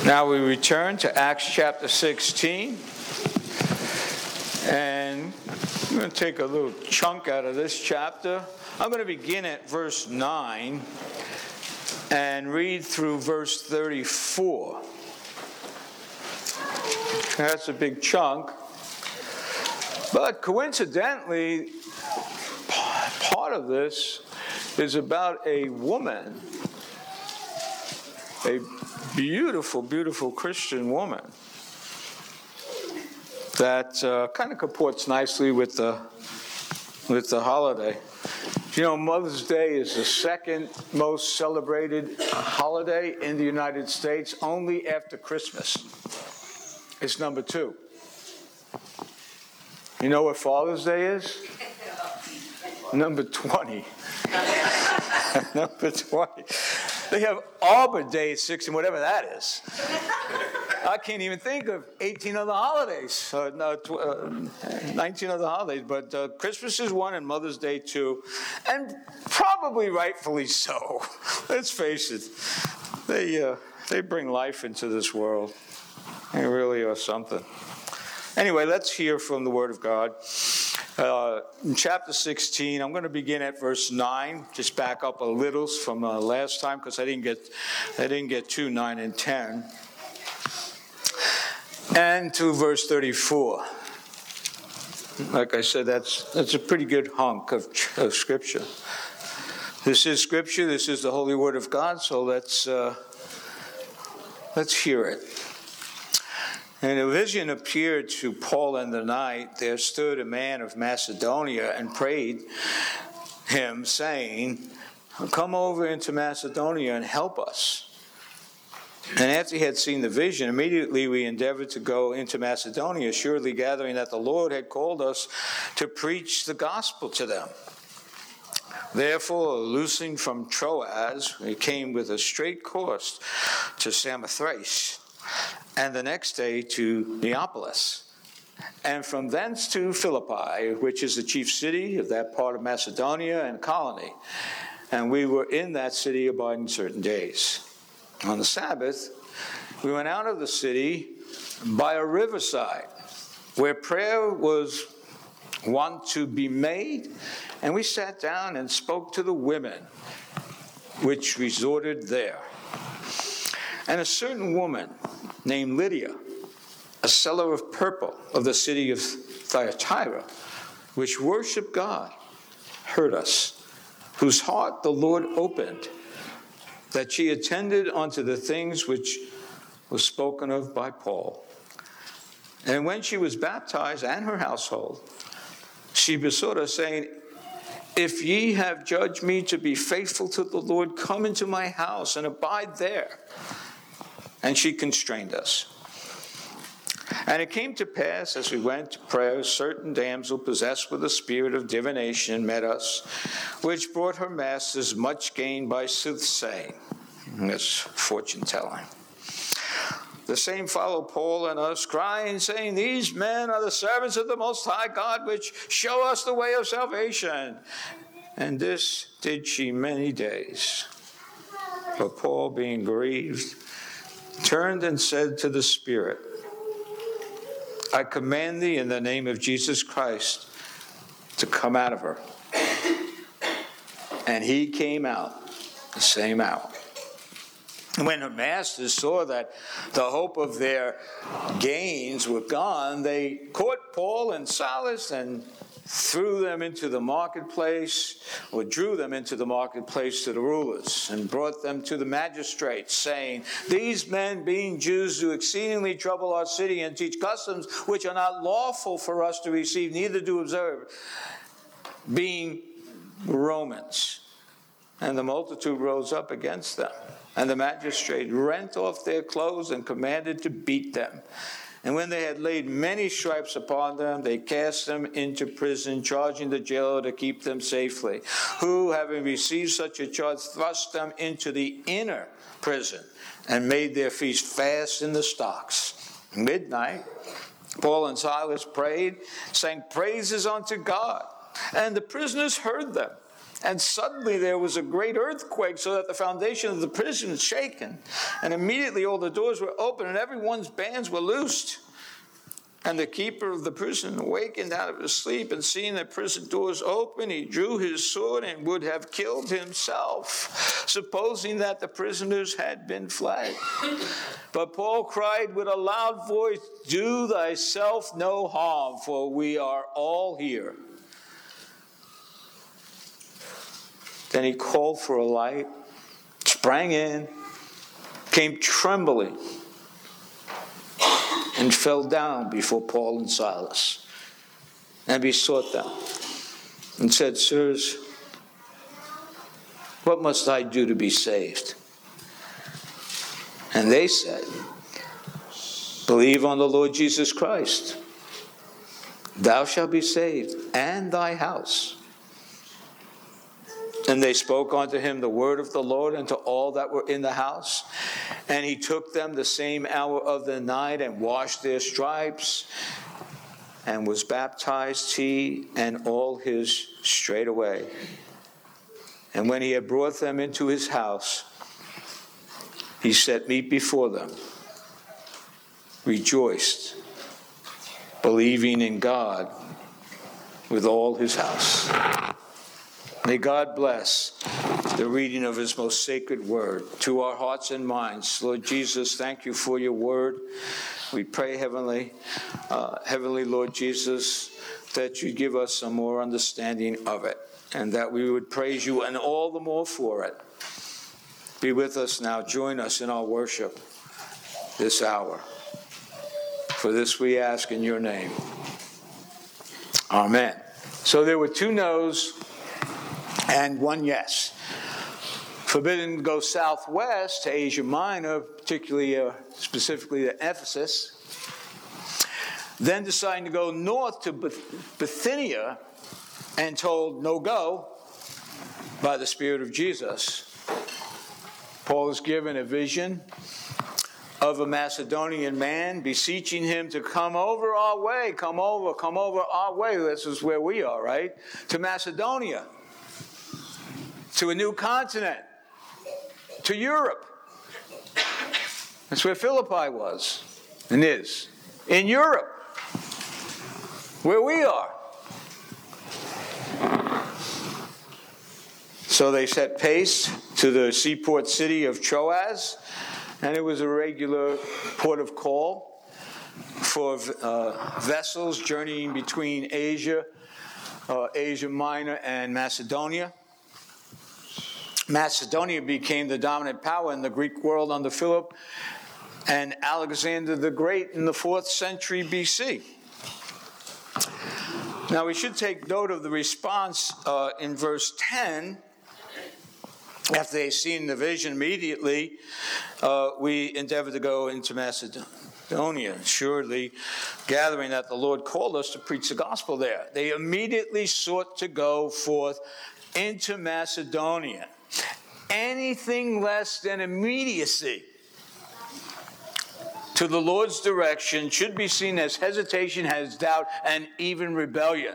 Now we return to Acts chapter 16, and I'm going to take a little chunk out of this chapter. I'm going to begin at verse 9 and read through verse 34. That's a big chunk. But coincidentally, part of this is about a woman, a beautiful, beautiful Christian woman that kind of comports nicely with the holiday. You know, Mother's Day is the second most celebrated holiday in the United States, only after Christmas. It's number 2. You know what Father's Day is? Number 20. Number 20. They have Arbor Day at 16, whatever that is. I can't even think of 18 other holidays, 19 other holidays, but Christmas is one and Mother's Day too, and probably rightfully so. Let's face it, they bring life into this world. They really are something. Anyway, let's hear from the Word of God. In chapter 16, I'm going to begin at verse 9. Just back up a little from last time because I didn't get to 9 and 10. And to verse 34. Like I said, that's a pretty good hunk of Scripture. This is Scripture. This is the Holy Word of God. So let's hear it. And a vision appeared to Paul in the night. There stood a man of Macedonia and prayed him, saying, "Come over into Macedonia and help us." And after he had seen the vision, immediately we endeavored to go into Macedonia, surely gathering that the Lord had called us to preach the gospel to them. Therefore, loosing from Troas, we came with a straight course to Samothrace, and the next day to Neapolis, and from thence to Philippi, which is the chief city of that part of Macedonia and colony. And we were in that city abiding certain days. On the Sabbath, we went out of the city by a riverside, where prayer was wont to be made, and we sat down and spoke to the women which resorted there. And a certain woman named Lydia, a seller of purple of the city of Thyatira, which worshiped God, heard us, whose heart the Lord opened, that she attended unto the things which was spoken of by Paul. And when she was baptized and her household, she besought us, saying, "If ye have judged me to be faithful to the Lord, come into my house and abide there." And she constrained us. And it came to pass, as we went to prayer, a certain damsel possessed with the spirit of divination met us, which brought her masters much gain by soothsaying. That's fortune-telling. The same followed Paul and us, crying, saying, "These men are the servants of the Most High God, which show us the way of salvation." And this did she many days. But Paul, being grieved, turned and said to the Spirit, "I command thee in the name of Jesus Christ to come out of her." And he came out the same hour. When her masters saw that the hope of their gains were gone, they caught Paul and Silas and drew them into the marketplace to the rulers, and brought them to the magistrates, saying, "These men, being Jews, do exceedingly trouble our city, and teach customs which are not lawful for us to receive, neither do observe, being Romans." And the multitude rose up against them, and the magistrate rent off their clothes and commanded to beat them. And when they had laid many stripes upon them, they cast them into prison, charging the jailer to keep them safely, who, having received such a charge, thrust them into the inner prison and made their feet fast in the stocks. Midnight, Paul and Silas prayed, sang praises unto God, and the prisoners heard them. And suddenly there was a great earthquake, so that the foundation of the prison was shaken. And immediately all the doors were open, and everyone's bands were loosed. And the keeper of the prison awakened out of his sleep, and seeing the prison doors open, he drew his sword and would have killed himself, supposing that the prisoners had been fled. But Paul cried with a loud voice, "Do thyself no harm, for we are all here." Then he called for a light, sprang in, came trembling, and fell down before Paul and Silas, and besought them, and said, "Sirs, what must I do to be saved?" And they said, "Believe on the Lord Jesus Christ. Thou shalt be saved, and thy house." And they spoke unto him the word of the Lord unto all that were in the house. And he took them the same hour of the night, and washed their stripes, and was baptized, he and all his straightway. And when he had brought them into his house, he set meat before them, rejoiced, believing in God with all his house. May God bless the reading of his most sacred word to our hearts and minds. Lord Jesus, thank you for your word. We pray, Heavenly Lord Jesus, that you give us some more understanding of it, and that we would praise you and all the more for it. Be with us now. Join us in our worship this hour. For this we ask in your name. Amen. So there were 2 no's and 1 yes. Forbidden to go southwest to Asia Minor, specifically to Ephesus. Then deciding to go north to Bithynia, and told no go by the Spirit of Jesus. Paul is given a vision of a Macedonian man beseeching him to come over our way, come over our way. This is where we are, right? To Macedonia, to a new continent, to Europe. That's where Philippi was and is. In Europe, where we are. So they set pace to the seaport city of Troas, and it was a regular port of call for vessels journeying between Asia Minor, and Macedonia. Macedonia became the dominant power in the Greek world under Philip and Alexander the Great in the 4th century BC. Now we should take note of the response in verse 10. After they seen the vision, immediately we endeavored to go into Macedonia, surely gathering that the Lord called us to preach the gospel there. They immediately sought to go forth into Macedonia. Anything less than immediacy to the Lord's direction should be seen as hesitation, as doubt, and even rebellion.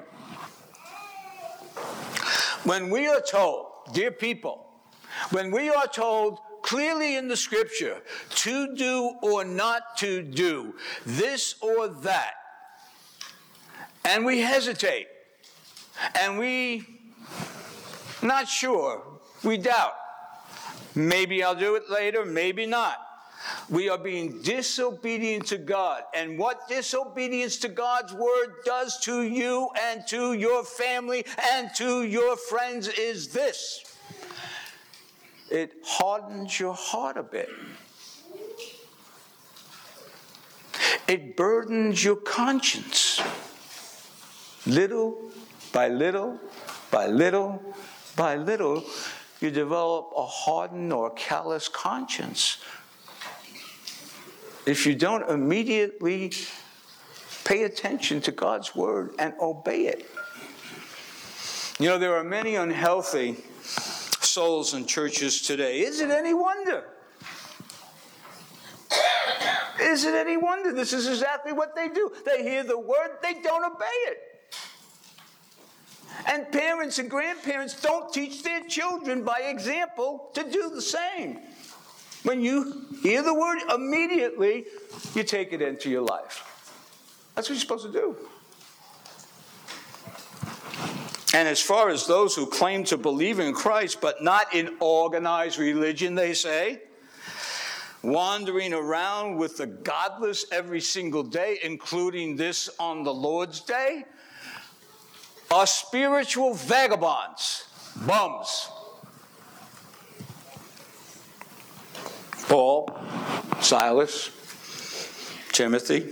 When we are told, dear people, when we are told clearly in the Scripture to do or not to do, this or that, and we hesitate, and we not sure, we doubt, maybe I'll do it later, maybe not. We are being disobedient to God. And what disobedience to God's word does to you and to your family and to your friends is this: it hardens your heart a bit. It burdens your conscience. Little by little, by little, by little, you develop a hardened or callous conscience if you don't immediately pay attention to God's word and obey it. You know, there are many unhealthy souls in churches today. Is it any wonder? Is it any wonder? This is exactly what they do. They hear the word, they don't obey it. And parents and grandparents don't teach their children by example to do the same. When you hear the word, immediately you take it into your life. That's what you're supposed to do. And as far as those who claim to believe in Christ, but not in organized religion, they say, wandering around with the godless every single day, including this on the Lord's Day, are spiritual vagabonds, bums. Paul, Silas, Timothy,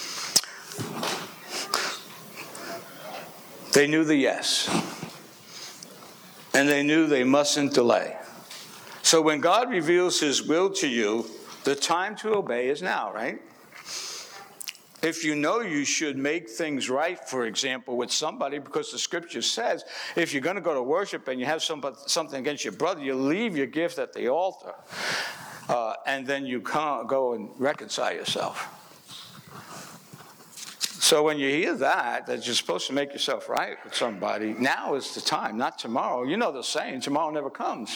they knew the yes, and they knew they mustn't delay. So when God reveals his will to you, the time to obey is now, right? If you know you should make things right, for example, with somebody, because the scripture says, if you're going to go to worship and you have something against your brother, you leave your gift at the altar, and then you can't go and reconcile yourself. So when you hear that you're supposed to make yourself right with somebody, now is the time, not tomorrow. You know the saying, tomorrow never comes.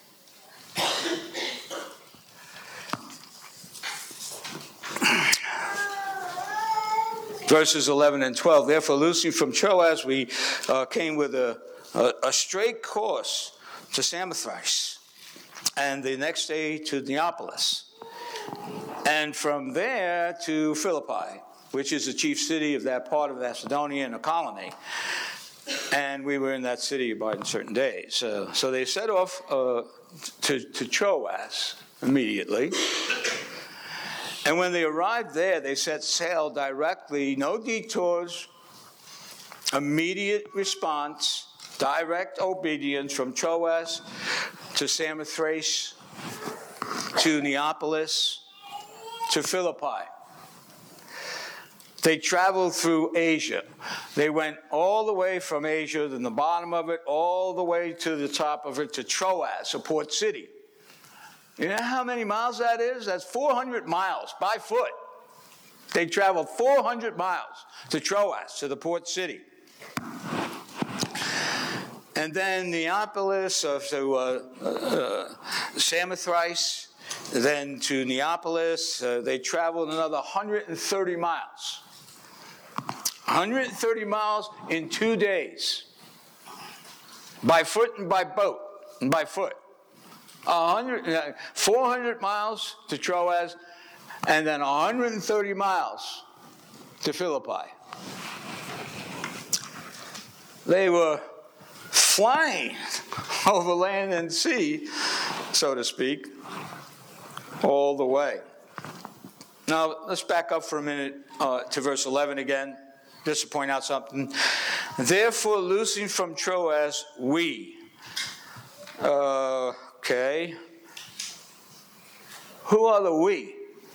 Verses 11 and 12, therefore loosing from Troas, we came with a straight course to Samothrace, and the next day to Neapolis, and from there to Philippi, which is the chief city of that part of Macedonia and a colony. And we were in that city about certain days. So they set off to Troas immediately. And when they arrived there, they set sail directly, no detours, immediate response, direct obedience from Troas to Samothrace, to Neapolis, to Philippi. They traveled through Asia. They went all the way from Asia, then the bottom of it, all the way to the top of it, to Troas, a port city. You know how many miles that is? That's 400 miles by foot. They traveled 400 miles to Troas, to the port city. And then Neapolis, to Samothrace, then to Neapolis. They traveled another 130 miles. 130 miles in 2 days. By foot and by boat and by foot. 400 miles to Troas, and then 130 miles to Philippi. They were flying over land and sea, so to speak, all the way. Now, let's back up for a minute to verse 11 again, just to point out something. Therefore, loosing from Troas, we... Okay. Who are the we?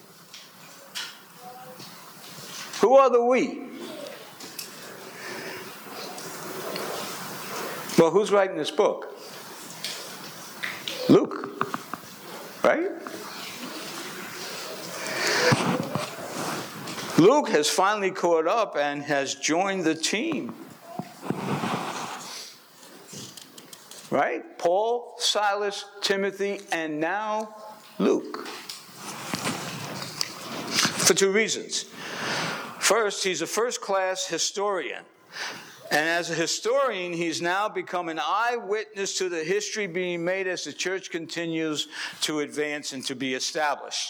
Who are the we? Well, who's writing this book? Luke, right? Luke has finally caught up and has joined the team. Right? Paul, Silas, Timothy, and now Luke. For two reasons. First, he's a first-class historian. And as a historian, he's now become an eyewitness to the history being made as the church continues to advance and to be established.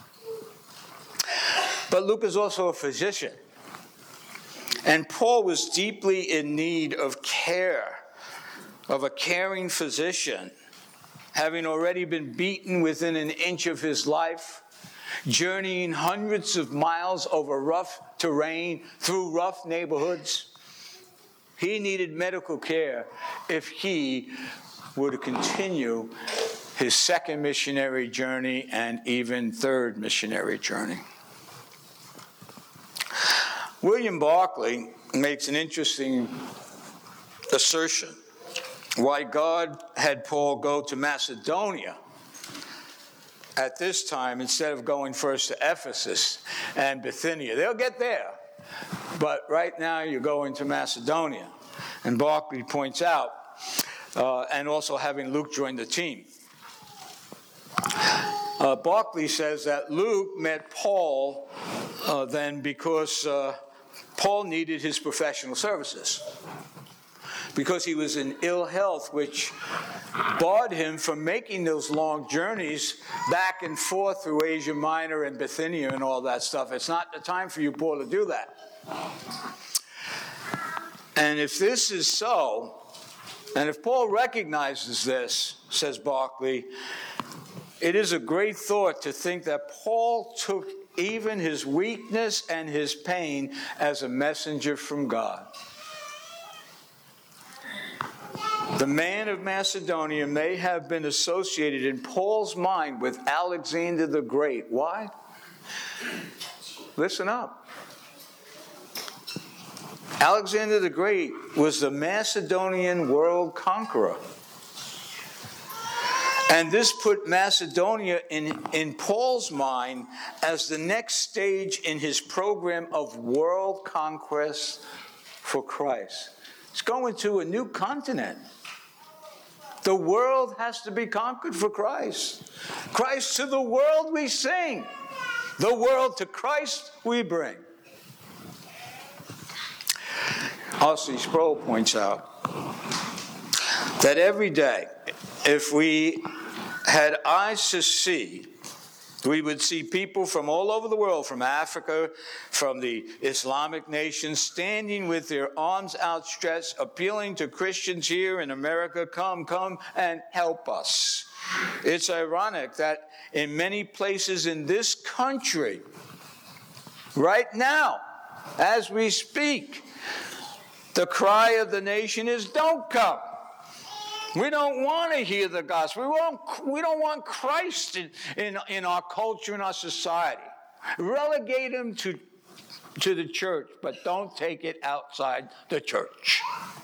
But Luke is also a physician. And Paul was deeply in need of care, of a caring physician, having already been beaten within an inch of his life, journeying hundreds of miles over rough terrain, through rough neighborhoods. He needed medical care if he were to continue his second missionary journey and even third missionary journey. William Barclay makes an interesting assertion. Why God had Paul go to Macedonia at this time instead of going first to Ephesus and Bithynia. They'll get there, but right now you're going to Macedonia. And Barclay points out, and also having Luke join the team. Barclay says that Luke met Paul then because Paul needed his professional services, because he was in ill health, which barred him from making those long journeys back and forth through Asia Minor and Bithynia and all that stuff. It's not the time for you, Paul, to do that. And if this is so, and if Paul recognizes this, says Barclay, it is a great thought to think that Paul took even his weakness and his pain as a messenger from God. The man of Macedonia may have been associated in Paul's mind with Alexander the Great. Why? Listen up. Alexander the Great was the Macedonian world conqueror. And this put Macedonia in Paul's mind as the next stage in his program of world conquest for Christ. It's going to a new continent. The world has to be conquered for Christ. Christ to the world we sing. The world to Christ we bring. R.C. Sproul points out that every day, if we had eyes to see, we would see people from all over the world, from Africa, from the Islamic nations, standing with their arms outstretched, appealing to Christians here in America, come and help us. It's ironic that in many places in this country, right now, as we speak, the cry of the nation is, don't come. We don't want to hear the gospel. We don't want Christ in our culture, in our society. Relegate him to the church, but don't take it outside the church.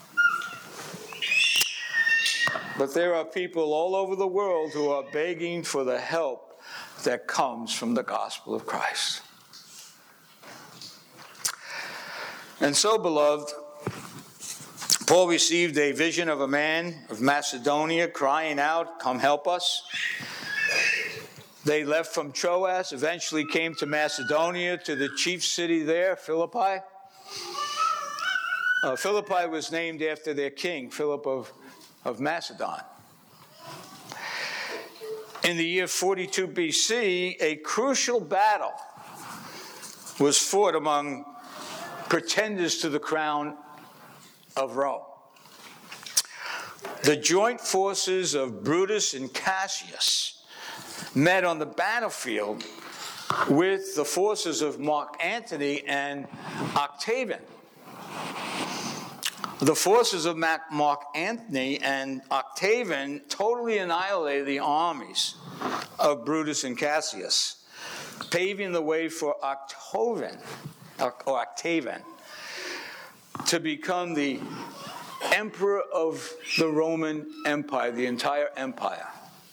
But there are people all over the world who are begging for the help that comes from the gospel of Christ. And so, beloved, Paul received a vision of a man of Macedonia crying out, come help us. They left from Troas, eventually came to Macedonia, to the chief city there, Philippi. Philippi was named after their king, Philip of Macedon. In the year 42 BC, a crucial battle was fought among pretenders to the crown of Rome. The joint forces of Brutus and Cassius met on the battlefield with the forces of Mark Antony and Octavian. The forces of Mark Antony and Octavian totally annihilated the armies of Brutus and Cassius, paving the way for Octavian to become the emperor of the Roman Empire, the entire empire.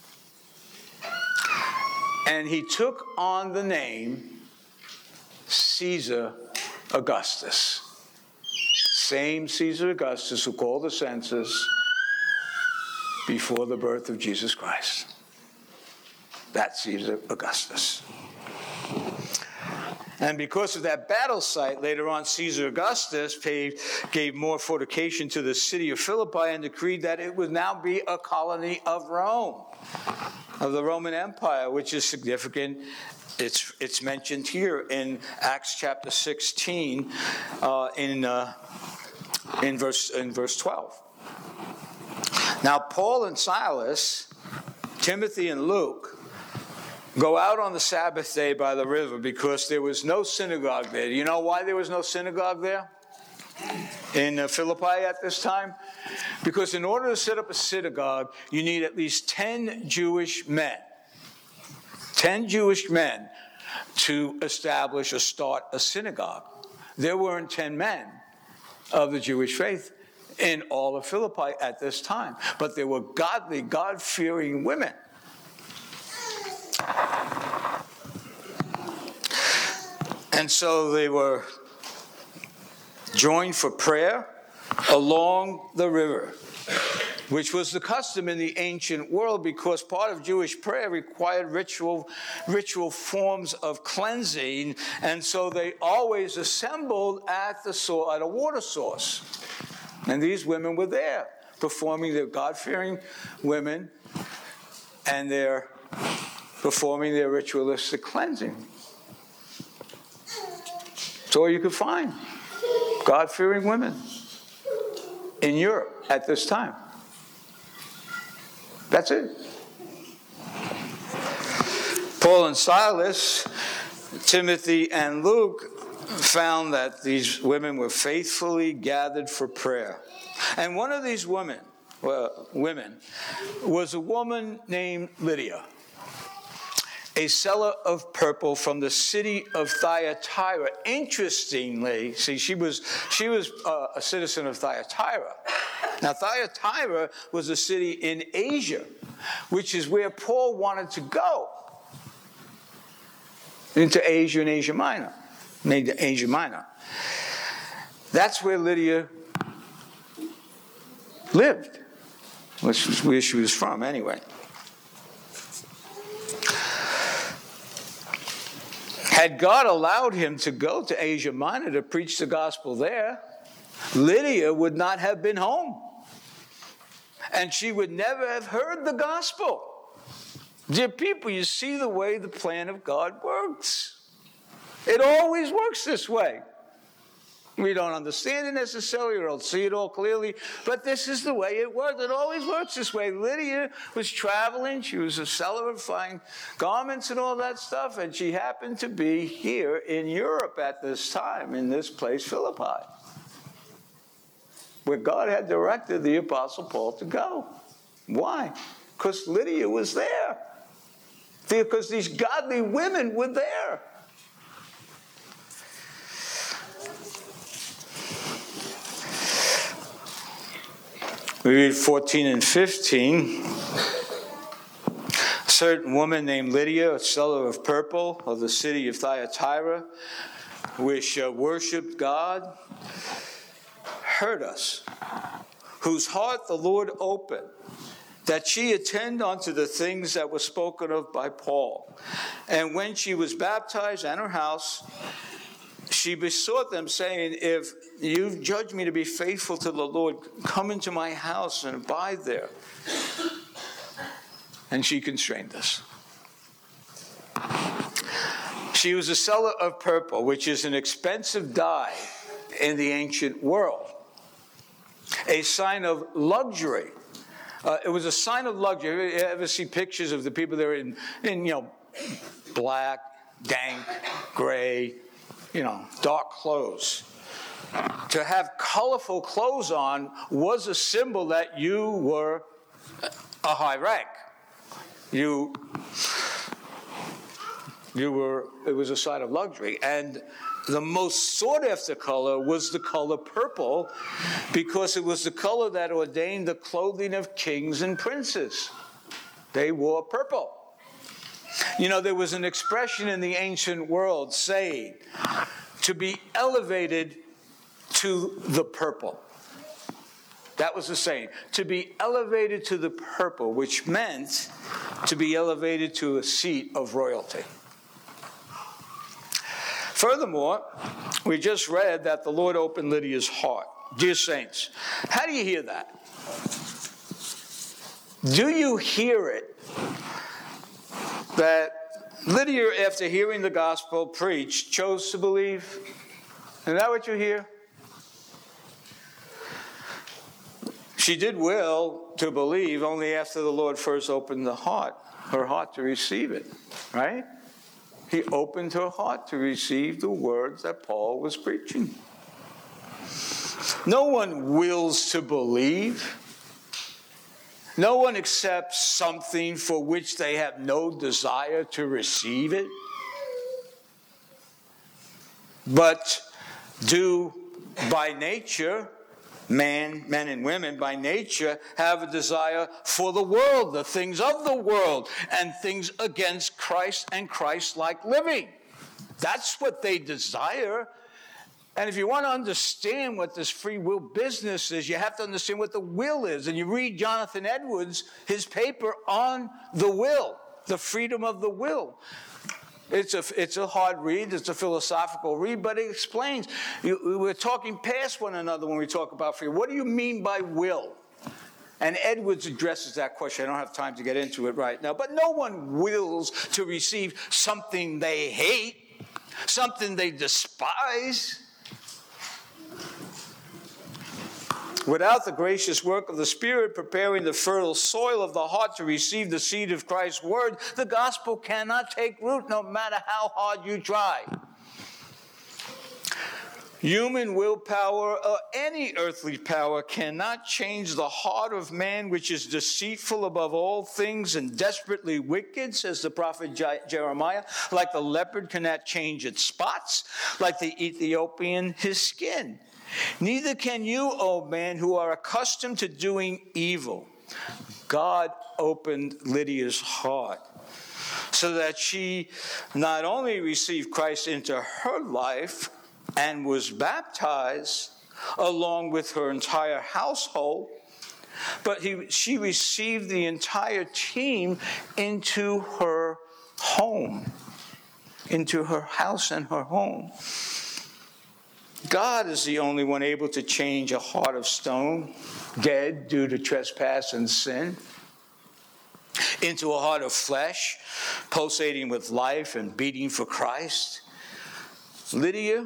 And he took on the name Caesar Augustus. Same Caesar Augustus who called the census before the birth of Jesus Christ. That's Caesar Augustus. And because of that battle site, later on, Caesar Augustus gave more fortification to the city of Philippi and decreed that it would now be a colony of Rome, of the Roman Empire, which is significant. It's mentioned here in Acts chapter 16, in verse 12. Now, Paul and Silas, Timothy and Luke, go out on the Sabbath day by the river because there was no synagogue there. Do you know why there was no synagogue there in Philippi at this time? Because in order to set up a synagogue, you need at least 10 Jewish men. 10 Jewish men to establish or start a synagogue. There weren't 10 men of the Jewish faith in all of Philippi at this time. But there were godly, God-fearing women. And so they were joined for prayer along the river, which was the custom in the ancient world because part of Jewish prayer required ritual forms of cleansing, and so they always assembled at a water source. And these women were there, performing their God-fearing women, and they're performing their ritualistic cleansing. That's all you could find. God-fearing women in Europe at this time. That's it. Paul and Silas, Timothy and Luke found that these women were faithfully gathered for prayer. And one of these women was a woman named Lydia, a seller of purple from the city of Thyatira. Interestingly, see, she was a citizen of Thyatira. Now, Thyatira was a city in Asia, which is where Paul wanted to go, into Asia and Asia Minor. That's where Lydia lived, which is where she was from anyway. Had God allowed him to go to Asia Minor to preach the gospel there, Lydia would not have been home. And she would never have heard the gospel. Dear people, you see the way the plan of God works. It always works this way. We don't understand it necessarily, or don't see it all clearly, but this is the way it works. It always works this way. Lydia was traveling. She was a seller of fine garments and all that stuff, and she happened to be here in Europe at this time, in this place, Philippi, where God had directed the Apostle Paul to go. Why? Because Lydia was there. Because these godly women were there. We read 14 and 15. A certain woman named Lydia, a seller of purple of the city of Thyatira, which worshipped God, heard us, whose heart the Lord opened, that she attend unto the things that were spoken of by Paul. And when she was baptized and her house, she besought them, saying, if you've judged me to be faithful to the Lord, come into my house and abide there. And she constrained us. She was a seller of purple, which is an expensive dye in the ancient world, a sign of luxury. It was a sign of luxury. You ever see pictures of the people that are in black, dank, gray, dark clothes? To have colorful clothes on was a symbol that you were a high rank. It was a sign of luxury. And the most sought-after color was the color purple, because it was the color that ordained the clothing of kings and princes. They wore purple. There was an expression in the ancient world saying, to be elevated to the purple. That was the saying. To be elevated to the purple, which meant to be elevated to a seat of royalty. Furthermore, we just read that the Lord opened Lydia's heart. Dear saints, how do you hear that? Do you hear it? That Lydia, after hearing the gospel preached, chose to believe? Is that what you hear? She did will to believe only after the Lord first opened her heart to receive it, right? He opened her heart to receive the words that Paul was preaching. No one wills to believe. No one accepts something for which they have no desire to receive it. But do by nature, men and women by nature have a desire for the world, the things of the world, and things against Christ and Christ-like living. That's what they desire. And if you want to understand what this free will business is, you have to understand what the will is. And you read Jonathan Edwards, his paper on the will, the freedom of the will. It's a hard read. It's a philosophical read, but it explains. We're talking past one another when we talk about free will. What do you mean by will? And Edwards addresses that question. I don't have time to get into it right now. But no one wills to receive something they hate, something they despise. Without the gracious work of the Spirit preparing the fertile soil of the heart to receive the seed of Christ's word, the gospel cannot take root no matter how hard you try. Human willpower or any earthly power cannot change the heart of man, which is deceitful above all things and desperately wicked, says the prophet Jeremiah. Like the leopard cannot change its spots, like the Ethiopian his skin. Neither can you, O man, who are accustomed to doing evil. God opened Lydia's heart so that she not only received Christ into her life and was baptized along with her entire household, but she received the entire team into her home, into her house and her home. God is the only one able to change a heart of stone, dead due to trespass and sin, into a heart of flesh, pulsating with life and beating for Christ. Lydia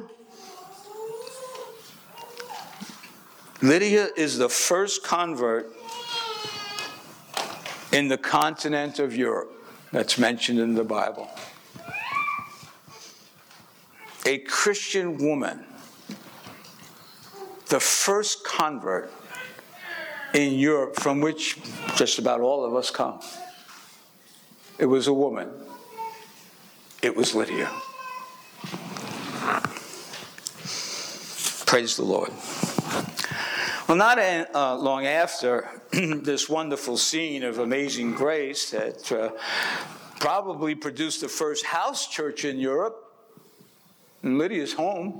is the first convert in the continent of Europe that's mentioned in the Bible. A Christian woman, the first convert in Europe from which just about all of us come. It was a woman. It was Lydia. Praise the Lord. Well, not long after this wonderful scene of Amazing Grace that probably produced the first house church in Europe, in Lydia's home,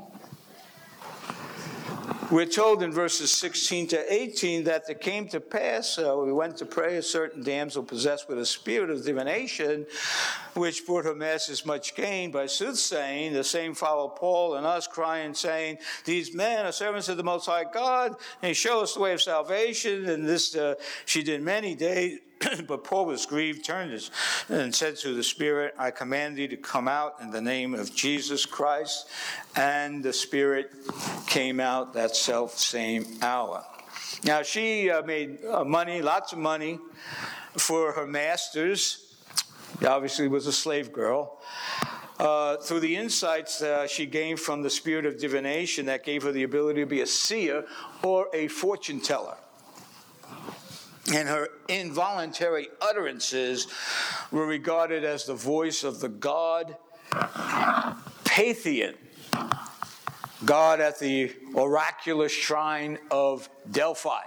we're told in verses 16 to 18 that it came to pass, we went to pray, a certain damsel possessed with a spirit of divination, which brought her masters much gain by soothsaying. The same followed Paul and us, crying, saying, these men are servants of the Most High God, and he showed us the way of salvation. And this she did many days. But Paul was grieved, turned and said to the Spirit, I command thee to come out in the name of Jesus Christ. And the Spirit came out that self-same hour. Now, she made money, lots of money, for her masters. She obviously was a slave girl. Through the insights she gained from the spirit of divination that gave her the ability to be a seer or a fortune teller. And her involuntary utterances were regarded as the voice of the god Pythian, god at the oracular shrine of Delphi.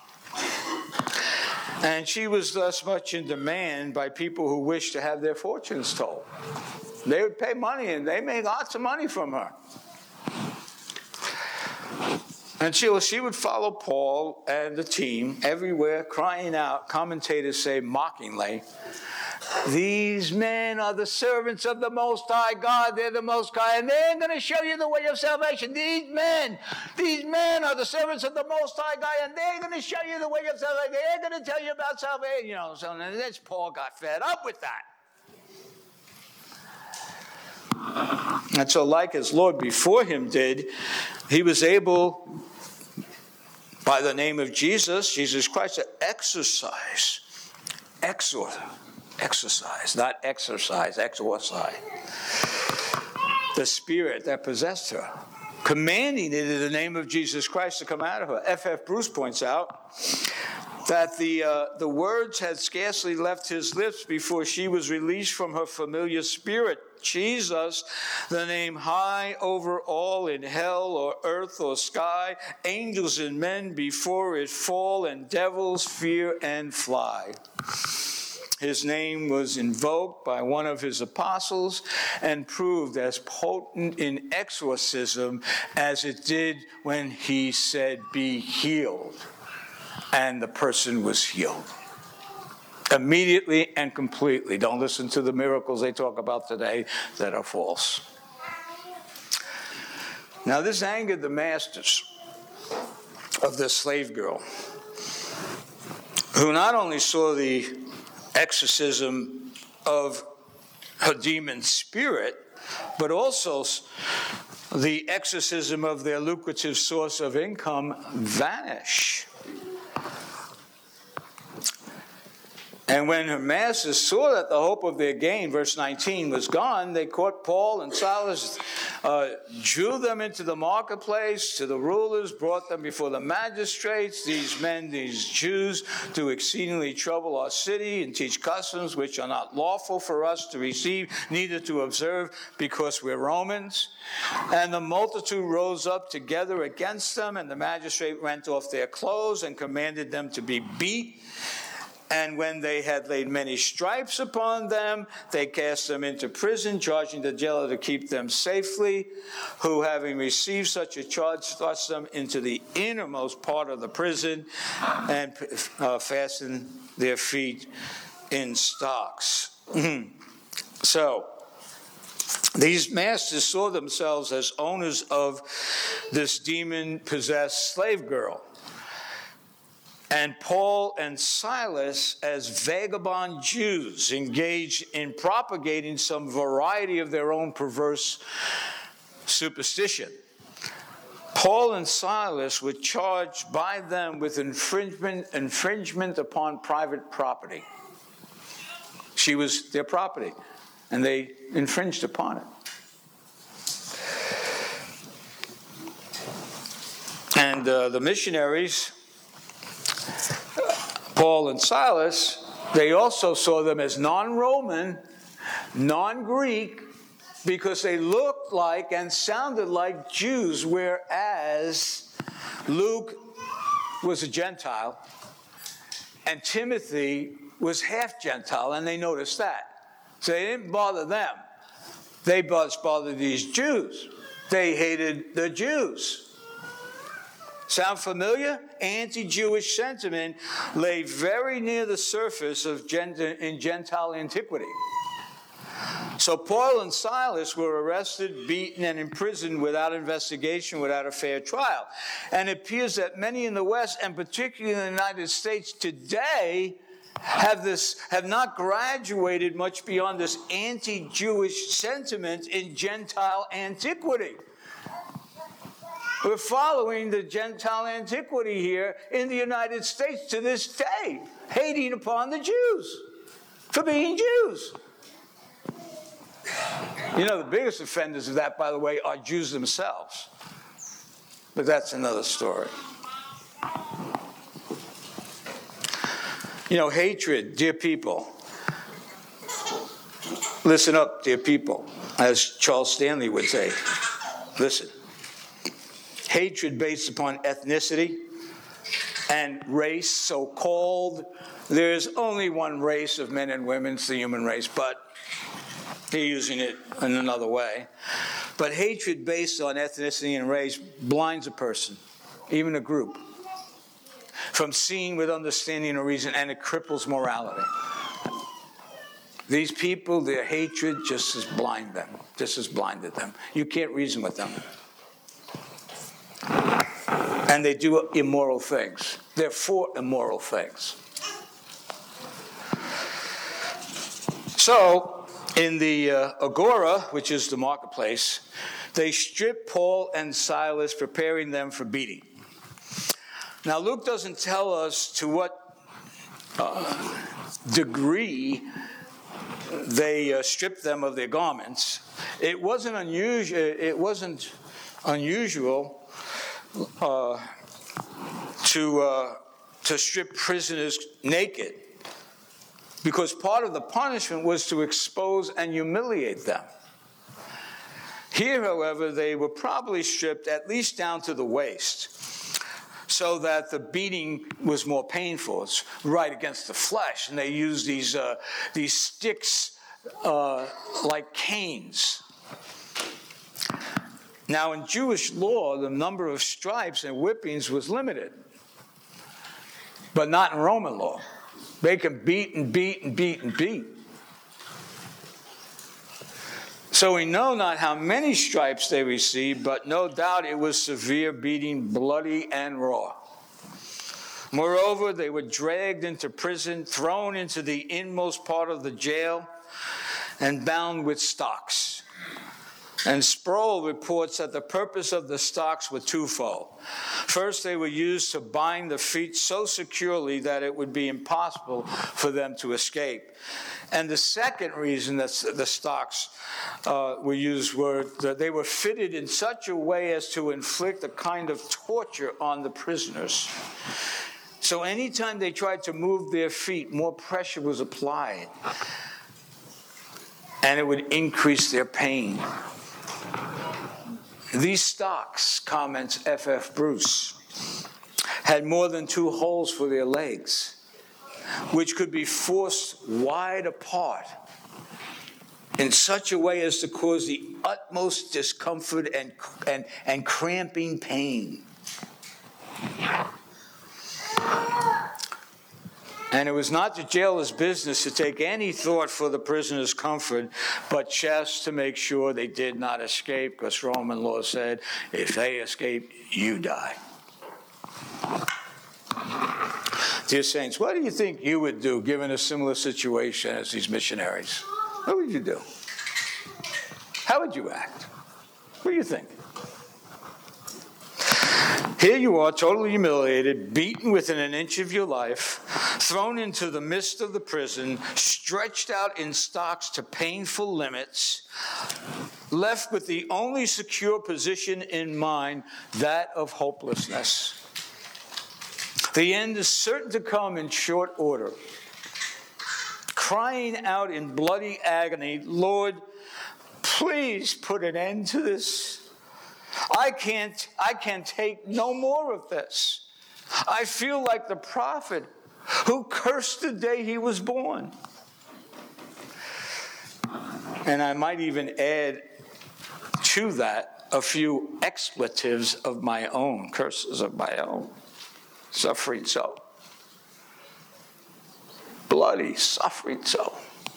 And she was thus much in demand by people who wished to have their fortunes told. They would pay money, and they made lots of money from her. And she would follow Paul and the team everywhere, crying out, commentators say mockingly, these men are the servants of the Most High God. They're the Most High, and they're going to show you the way of salvation. These men are the servants of the Most High God, and they're going to show you the way of salvation. They're going to tell you about salvation. So this Paul got fed up with that. And so, like his Lord before him did, he was able, by the name of Jesus Christ, to exercise, not exercise, the spirit that possessed her, commanding it in the name of Jesus Christ to come out of her. F.F. Bruce points out that the words had scarcely left his lips before she was released from her familiar spirit. Jesus, the name high over all in hell or earth or sky, angels and men before it fall, and devils fear and fly. his name was invoked by one of his apostles and proved as potent in exorcism as it did when he said, "Be healed." And the person was healed. Immediately and completely. Don't listen to the miracles they talk about today that are false. Now, this angered the masters of this slave girl, who not only saw the exorcism of her demon spirit, but also the exorcism of their lucrative source of income vanish. And when her masters saw that the hope of their gain, verse 19, was gone, they caught Paul and Silas, drew them into the marketplace to the rulers, brought them before the magistrates. These men, these Jews, do exceedingly trouble our city and teach customs which are not lawful for us to receive, neither to observe, because we're Romans. And the multitude rose up together against them, and the magistrate rent off their clothes and commanded them to be beat. And when they had laid many stripes upon them, they cast them into prison, charging the jailer to keep them safely, who, having received such a charge, thrust them into the innermost part of the prison and fastened their feet in stocks. So, these masters saw themselves as owners of this demon-possessed slave girl, and Paul and Silas as vagabond Jews engaged in propagating some variety of their own perverse superstition. Paul and Silas were charged by them with infringement upon private property. She was their property, and they infringed upon it. And the missionaries, Paul and Silas, they also saw them as non-Roman, non-Greek, because they looked like and sounded like Jews, whereas Luke was a Gentile and Timothy was half Gentile, and they noticed that. So they didn't bother them. They bothered these Jews. They hated the Jews. Sound familiar? Anti-Jewish sentiment lay very near the surface of in Gentile antiquity. So Paul and Silas were arrested, beaten, and imprisoned without investigation, without a fair trial. And it appears that many in the West, and particularly in the United States today, have not graduated much beyond this anti-Jewish sentiment in Gentile antiquity. We're following the Gentile antiquity here in the United States to this day, hating upon the Jews for being Jews. You know, the biggest offenders of that, by the way, are Jews themselves. But that's another story. You know, hatred, dear people. Listen up, dear people, as Charles Stanley would say. Listen. Hatred based upon ethnicity and race, so-called. There's only one race of men and women, it's the human race, but they're using it in another way. But hatred based on ethnicity and race blinds a person, even a group, from seeing with understanding or reason, and it cripples morality. These people, their hatred just has blinded them. You can't reason with them. And they do immoral things. They're for immoral things. So, in the agora, which is the marketplace, they stripped Paul and Silas, preparing them for beating. Now, Luke doesn't tell us to what degree they stripped them of their garments. It wasn't unusual to strip prisoners naked, because part of the punishment was to expose and humiliate them. Here, however, they were probably stripped at least down to the waist. So so that the beating was more painful. It's right against the flesh, and they used these sticks like canes. Now, in Jewish law, the number of stripes and whippings was limited, but not in Roman law. They can beat and beat and beat and beat. So we know not how many stripes they received, but no doubt it was severe beating, bloody and raw. Moreover, they were dragged into prison, thrown into the inmost part of the jail, and bound with stocks. And Sproul reports that the purpose of the stocks were twofold. First, they were used to bind the feet so securely that it would be impossible for them to escape. And the second reason that the stocks were used were that they were fitted in such a way as to inflict a kind of torture on the prisoners. So anytime they tried to move their feet, more pressure was applied, and it would increase their pain. These stocks, comments F.F. Bruce, had more than 2 holes for their legs, which could be forced wide apart in such a way as to cause the utmost discomfort and cramping pain. And it was not the jailer's business to take any thought for the prisoner's comfort, but just to make sure they did not escape, because Roman law said, if they escape, you die. Dear saints, what do you think you would do given a similar situation as these missionaries? What would you do? How would you act? What do you think? Here you are, totally humiliated, beaten within an inch of your life, thrown into the midst of the prison, stretched out in stocks to painful limits, left with the only secure position in mind, that of hopelessness. The end is certain to come in short order. Crying out in bloody agony, Lord, please put an end to this. I can't take no more of this. I feel like the prophet who cursed the day he was born. And I might even add to that a few expletives of my own, curses of my own. Suffering so. Bloody suffering so.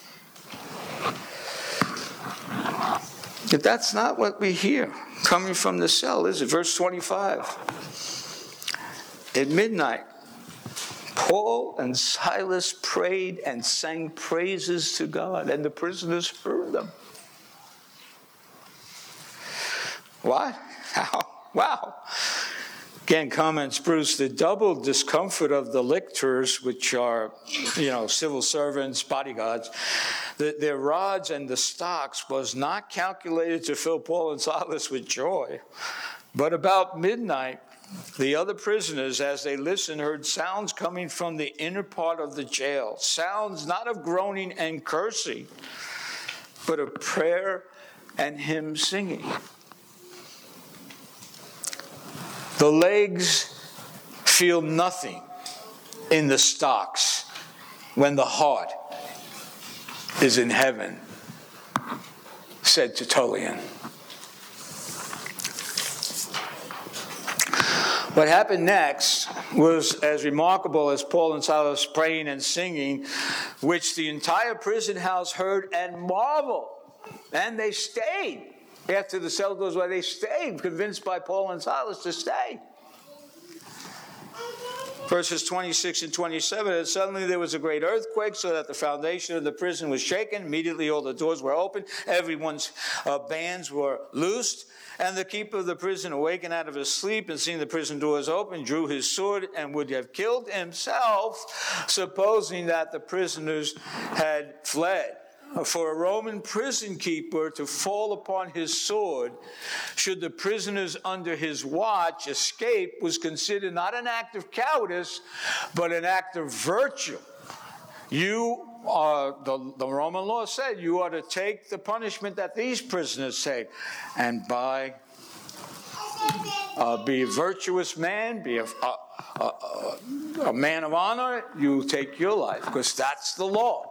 But that's not what we hear coming from the cell, is it? Verse 25. At midnight, Paul and Silas prayed and sang praises to God, and the prisoners heard them. What? How? Wow. Again, comments Bruce, the double discomfort of the lictors, which are, civil servants, bodyguards, their rods and the stocks was not calculated to fill Paul and Silas with joy. But about midnight, the other prisoners, as they listened, heard sounds coming from the inner part of the jail. Sounds not of groaning and cursing, but of prayer and hymn singing. The legs feel nothing in the stocks when the heart is in heaven, said Tertullian. What happened next was as remarkable as Paul and Silas praying and singing, which the entire prison house heard and marveled. And they stayed. After the cell doors, where they stayed, convinced by Paul and Silas to stay. Verses 26 and 27, and suddenly there was a great earthquake, so that the foundation of the prison was shaken. Immediately all the doors were opened, everyone's bands were loosed, and the keeper of the prison, awakened out of his sleep and seeing the prison doors open, drew his sword and would have killed himself, supposing that the prisoners had fled. For a Roman prison keeper to fall upon his sword, should the prisoners under his watch escape, was considered not an act of cowardice, but an act of virtue. You are, the Roman law said, you are to take the punishment that these prisoners take. And by be a virtuous man, be a man of honor, you take your life, because that's the law.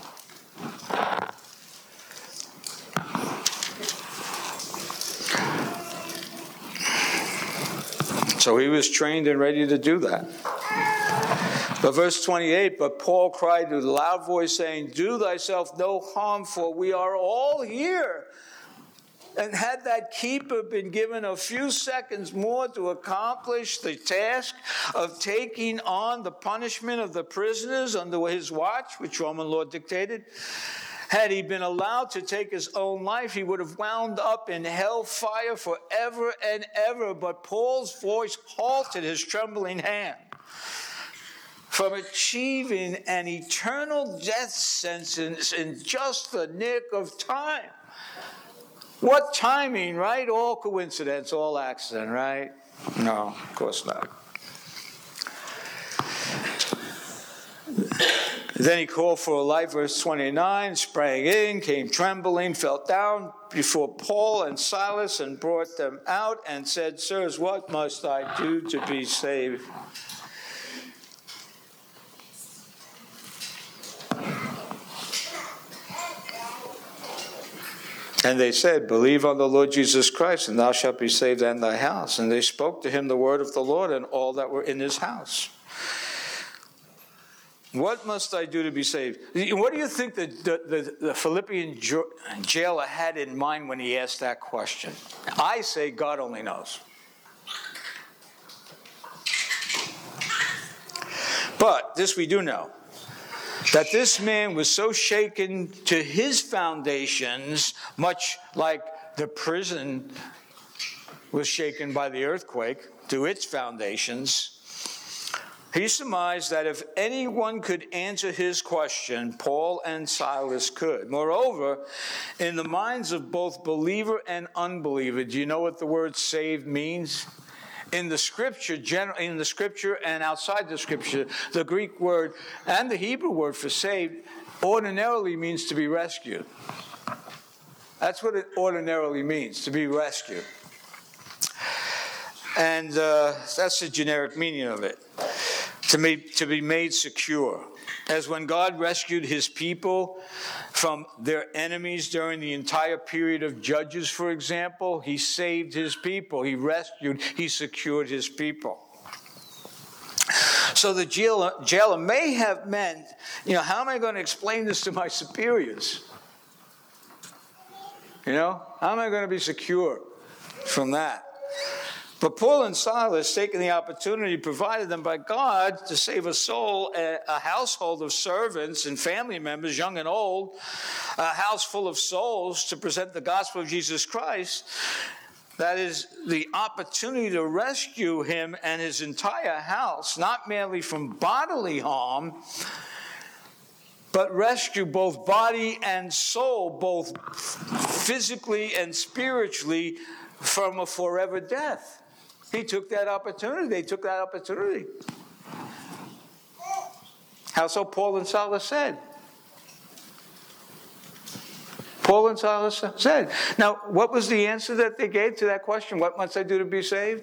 So he was trained and ready to do that. But verse 28, but Paul cried with a loud voice, saying, do thyself no harm, for we are all here. And had that keeper been given a few seconds more to accomplish the task of taking on the punishment of the prisoners under his watch, which Roman law dictated, had he been allowed to take his own life, he would have wound up in hellfire forever and ever. But Paul's voice halted his trembling hand from achieving an eternal death sentence in just the nick of time. What timing, right? All coincidence, all accident, right? No, of course not. Then he called for a light, verse 29, sprang in, came trembling, fell down before Paul and Silas, and brought them out and said, sirs, what must I do to be saved? And they said, believe on the Lord Jesus Christ, and thou shalt be saved and thy house. And they spoke to him the word of the Lord and all that were in his house. What must I do to be saved? What do you think the Philippian jailer had in mind when he asked that question? I say God only knows. But this we do know, that this man was so shaken to his foundations, much like the prison was shaken by the earthquake to its foundations. He surmised that if anyone could answer his question, Paul and Silas could. Moreover, in the minds of both believer and unbeliever, do you know what the word saved means? In the scripture and outside the scripture, the Greek word and the Hebrew word for saved ordinarily means to be rescued. That's what it ordinarily means, to be rescued. And that's the generic meaning of it. To be made secure. As when God rescued his people from their enemies during the entire period of Judges, for example, he saved his people. He rescued, he secured his people. So the jailer may have meant, how am I going to explain this to my superiors? How am I going to be secure from that? But Paul and Silas, taking the opportunity provided them by God to save a soul, a household of servants and family members, young and old, a house full of souls, to present the gospel of Jesus Christ, that is the opportunity to rescue him and his entire house, not merely from bodily harm, but rescue both body and soul, both physically and spiritually, from a forever death. He took that opportunity. They took that opportunity. How so? Paul and Silas said. Paul and Silas said. Now, what was the answer that they gave to that question? What must I do to be saved?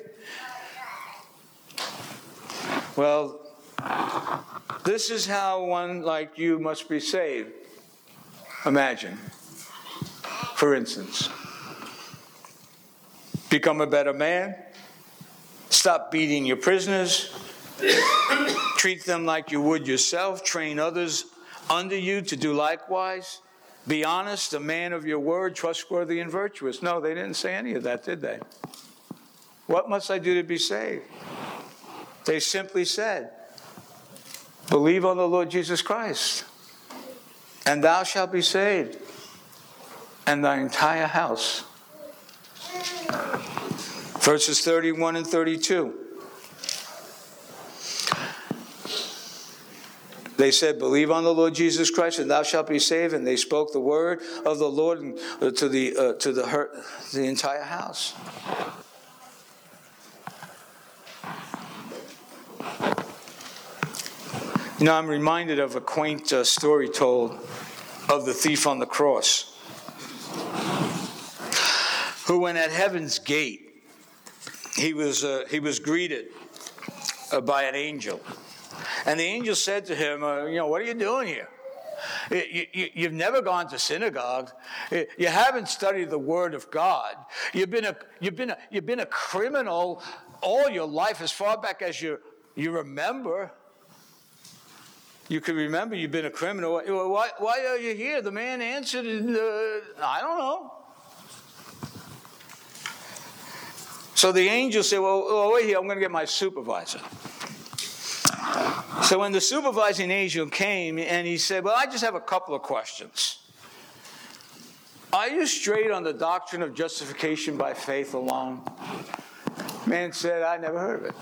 Well, this is how one like you must be saved. Imagine, for instance, become a better man. Stop beating your prisoners. Treat them like you would yourself. Train others under you to do likewise. Be honest, a man of your word, trustworthy and virtuous. No, they didn't say any of that, did they? What must I do to be saved? They simply said, believe on the Lord Jesus Christ, and thou shalt be saved, and thy entire house. Verses 31 and 32. They said, believe on the Lord Jesus Christ, and thou shalt be saved. And they spoke the word of the Lord to the entire house. I'm reminded of a quaint story told of the thief on the cross, who, when at heaven's gate, he was greeted by an angel. And the angel said to him, what are you doing here? You've never gone to synagogue. You haven't studied the Word of God. You've been a criminal all your life, as far back as you remember. You can remember you've been a criminal. Why are you here? The man answered, I don't know. So the angel said, well, wait here, I'm going to get my supervisor. So when the supervising angel came, and he said, well, I just have a couple of questions. Are you straight on the doctrine of justification by faith alone? Man said, I never heard of it.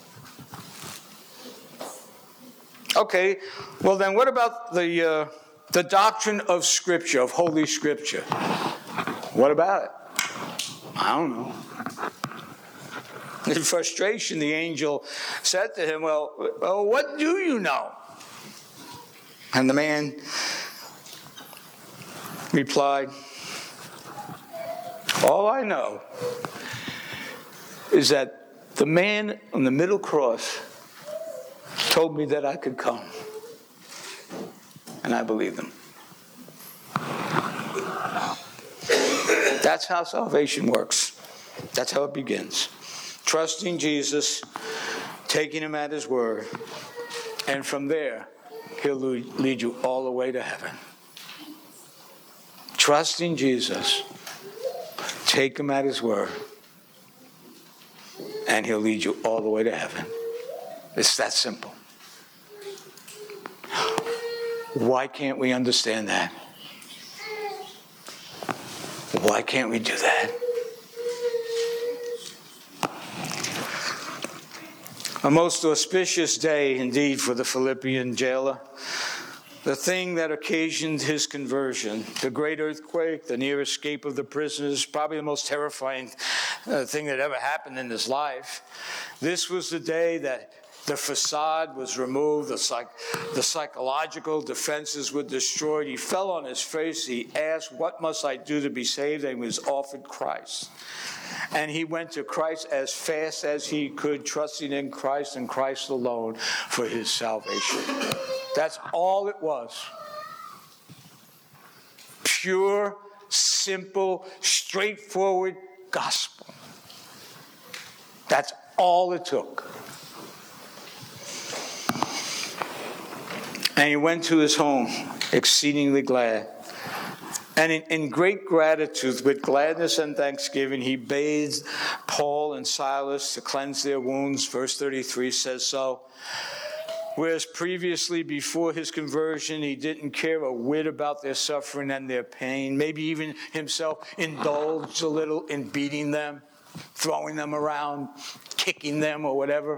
Okay, well then what about the doctrine of Scripture, of Holy Scripture? What about it? I don't know. In frustration, the angel said to him, well, what do you know? And the man replied, all I know is that the man on the middle cross told me that I could come. And I believed him. That's how salvation works. That's how it begins. Trusting Jesus, taking him at his word, and from there, he'll lead you all the way to heaven. Trusting Jesus, take him at his word, and he'll lead you all the way to heaven. It's that simple. Why can't we understand that? Why can't we do that? A most auspicious day indeed for the Philippian jailer. The thing that occasioned his conversion, the great earthquake, the near escape of the prisoners, probably the most terrifying thing that ever happened in his life. This was the day that the facade was removed, the psychological defenses were destroyed. He fell on his face. He asked, what must I do to be saved? And he was offered Christ. And he went to Christ as fast as he could, trusting in Christ and Christ alone for his salvation. That's all it was. Pure, simple, straightforward gospel. That's all it took. And he went to his home exceedingly glad. And in great gratitude, with gladness and thanksgiving, he bade Paul and Silas to cleanse their wounds. Verse 33 says so. Whereas previously, before his conversion, he didn't care a whit about their suffering and their pain. Maybe even himself indulged a little in beating them, throwing them around, kicking them or whatever.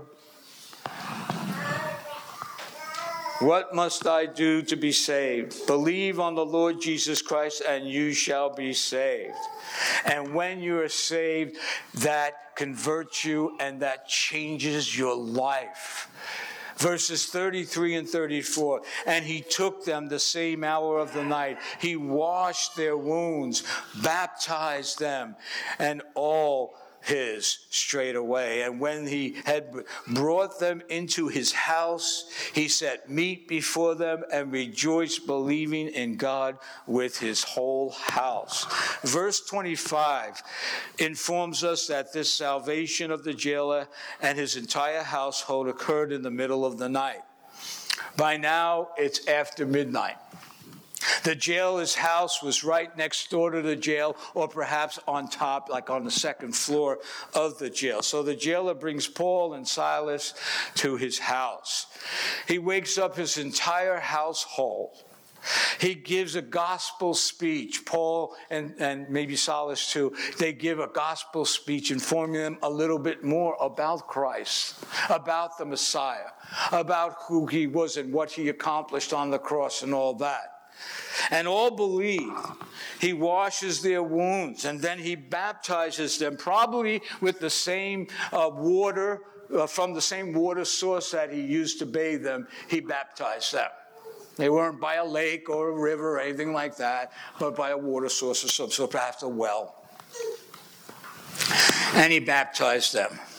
What must I do to be saved? Believe on the Lord Jesus Christ and you shall be saved. And when you are saved, that converts you and that changes your life. Verses 33 and 34, and he took them the same hour of the night. He washed their wounds, baptized them, and all his straight away. And when he had brought them into his house, he set meat before them and rejoiced, believing in God with his whole house. Verse 25 informs us that this salvation of the jailer and his entire household occurred in the middle of the night. By now, it's after midnight. The jailer's house was right next door to the jail, or perhaps on top, like on the second floor of the jail. So the jailer brings Paul and Silas to his house. He wakes up his entire household. He gives a gospel speech. Paul and maybe Silas too, they give a gospel speech informing them a little bit more about Christ, about the Messiah, about who he was and what he accomplished on the cross and all that. And all believe. He washes their wounds, and then he baptizes them, probably with the same water, from the same water source that he used to bathe them. He baptized them. They weren't by a lake or a river or anything like that, but by a water source or some, so perhaps a well. And he baptized them.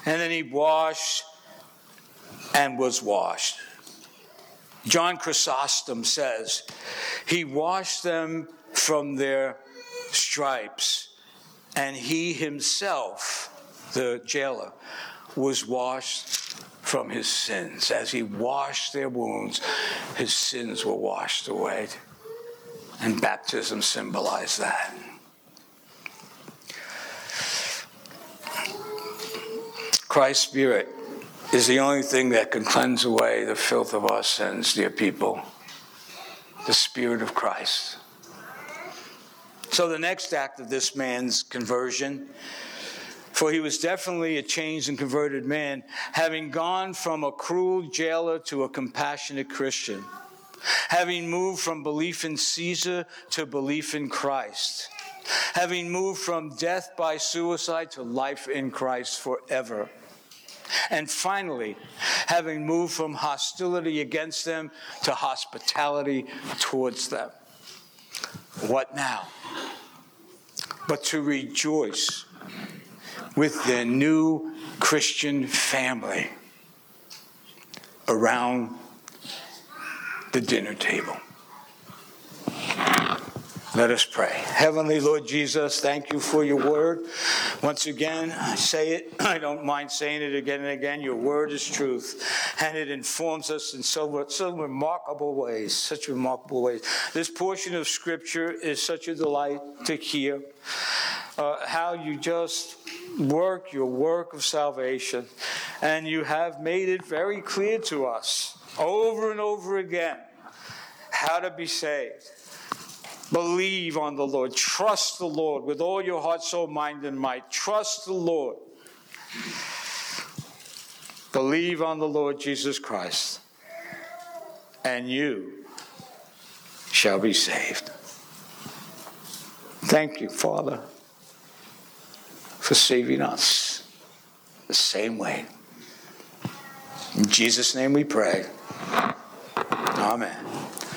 And then he washed and was washed. John Chrysostom says, he washed them from their stripes, and he himself, the jailer, was washed from his sins. As he washed their wounds, his sins were washed away. And baptism symbolized that. Christ's Spirit is the only thing that can cleanse away the filth of our sins, dear people. The Spirit of Christ. So the next act of this man's conversion, for he was definitely a changed and converted man, having gone from a cruel jailer to a compassionate Christian, having moved from belief in Caesar to belief in Christ, having moved from death by suicide to life in Christ forever, and finally, having moved from hostility against them to hospitality towards them. What now? But to rejoice with their new Christian family around the dinner table. Let us pray. Heavenly Lord Jesus, thank you for your word. Once again, I say it. I don't mind saying it again and again. Your word is truth, and it informs us in so remarkable ways, such remarkable ways. This portion of Scripture is such a delight to hear. How you just work your work of salvation, and you have made it very clear to us over and over again how to be saved. Believe on the Lord. Trust the Lord with all your heart, soul, mind, and might. Trust the Lord. Believe on the Lord Jesus Christ, and you shall be saved. Thank you, Father, for saving us the same way. In Jesus' name we pray. Amen.